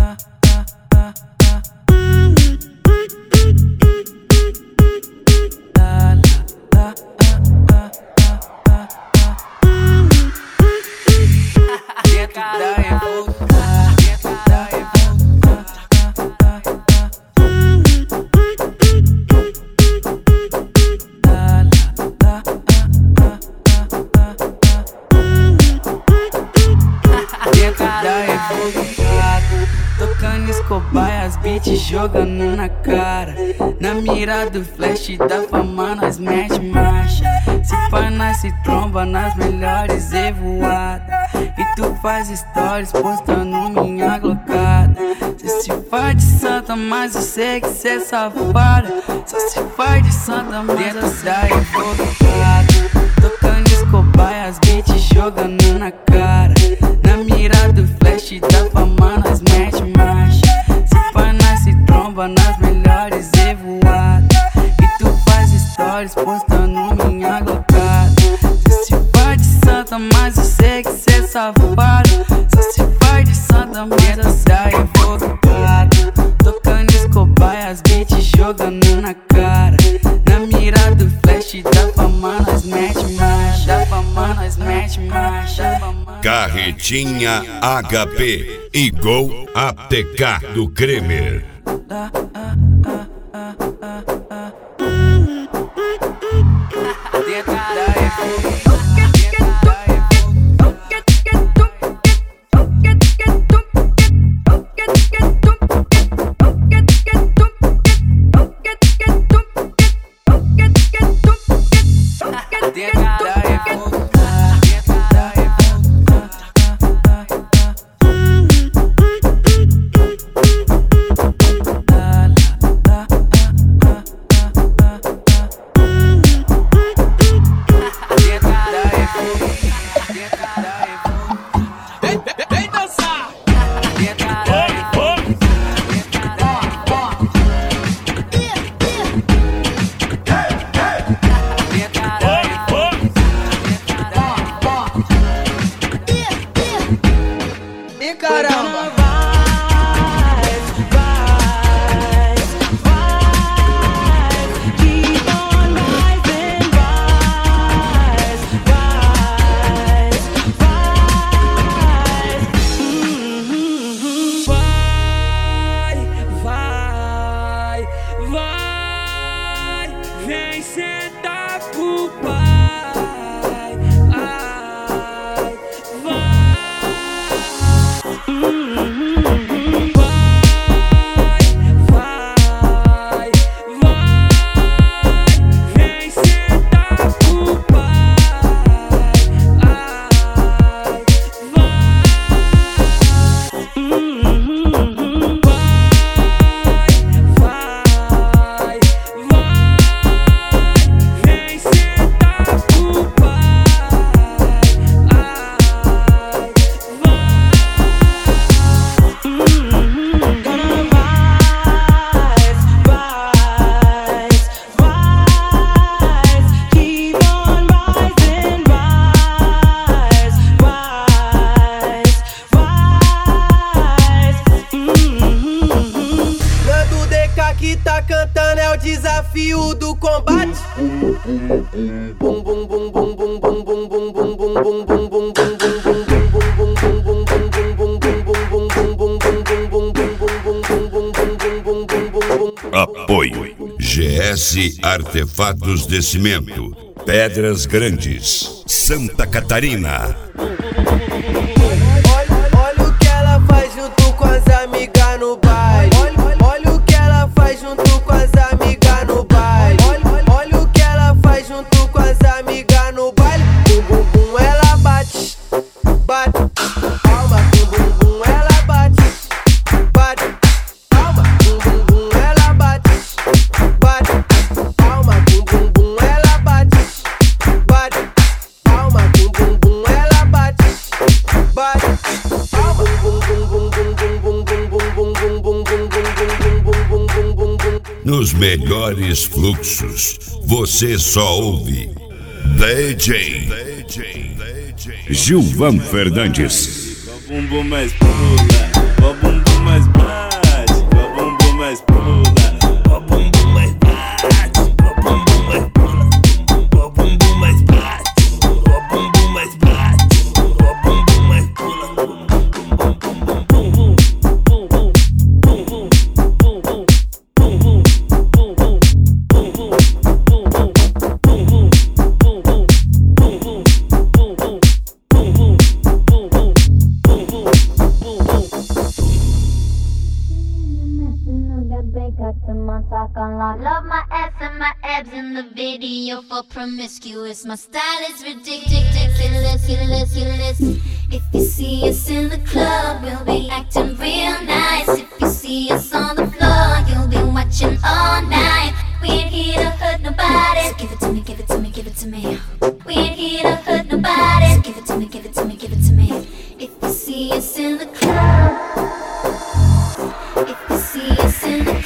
Tocando Escobar, as beats jogando na cara. Na mira do flash da fama nós mete marcha. Se faz, nós se tromba nas melhores evoadas. E tu faz stories postando minha glocada. Cê se faz de santa, mas eu sei que cê é safada. Só se faz de santa, mas eu saio invocado. Tocando Escobar, as beats jogando na cara. Na mira do flash da fama nós mete marcha. Se faz, nós se tromba nas melhores evoadas. E tu faz stories postando minha glocada. Cê se faz de santa, mas eu sei que cê é safada. Só se faz de santa, mas eu saio invocado. Tocando Escobar, as beats jogando na cara. Na mira do flash da fama nós mete marcha. Da fama nós mete marcha. Carretinha HP e Gol ATK do Kremer. Caramba! Vem sentar pro pai. Ai, vai, vem sentar pro pai. Ai, vem sentar pro que tá cantando é o desafio do combate. Bum bum bum bum bum bum bum bum bum bum bum bum bum Apoio GS Artefatos de Cimento, Pedras Grandes, Santa Catarina. Olha o que ela faz junto com as amigas no baile. Olha o que ela faz junto com as amigas no baile. Olha o que ela faz junto com as amigas no baile. Bum bum bum ela bate, bate. Palma, bum bum bum ela bate, bate. Palma, bum bum bum ela bate, bate. Palma, bum bum bum ela bate, bate. Palma, bum bum bum ela bate, bate. Palma, bum bum bum bum bum bum bum bum bum. Nos melhores fluxos, você só ouve DJ Gilvan Fernandes. O bumbum mais pula, o bumbum mais pula. Love my ass and my abs in the video for promiscuous. My style is ridiculous. If you see us in the club, we'll be acting real nice. If you see us on the floor, you'll be watching all night. We ain't here to hurt nobody. So give it to me, give it to me, give it to me. We ain't here to hurt nobody. So give it to me, give it to me, give it to me. If you see us in the club, if you see us in the